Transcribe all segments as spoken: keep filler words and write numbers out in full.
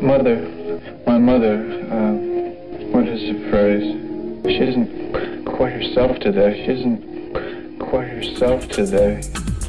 Mother, my mother, uh, what is the phrase? She isn't quite herself today. She isn't quite herself today.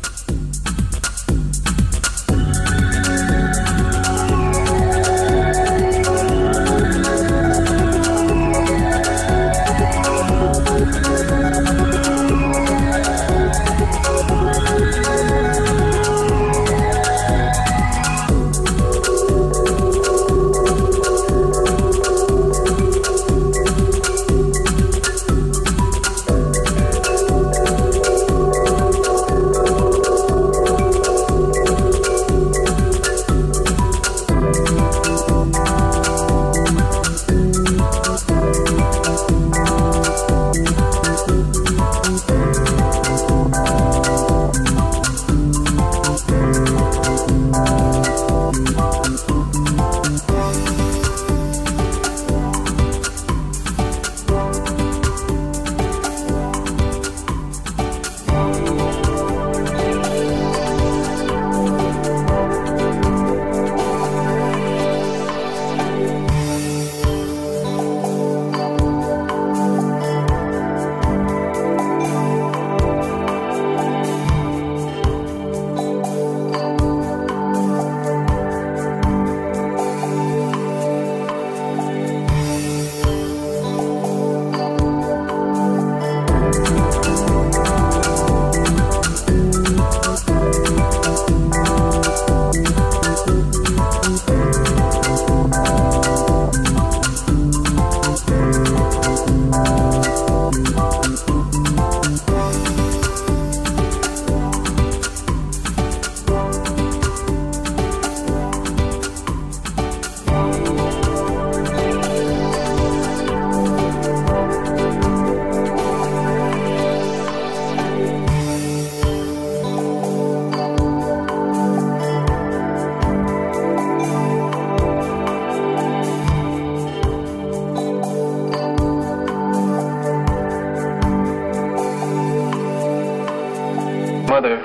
Mother,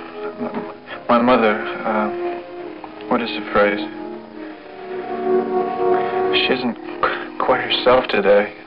my mother, uh, what is the phrase? She isn't quite herself today.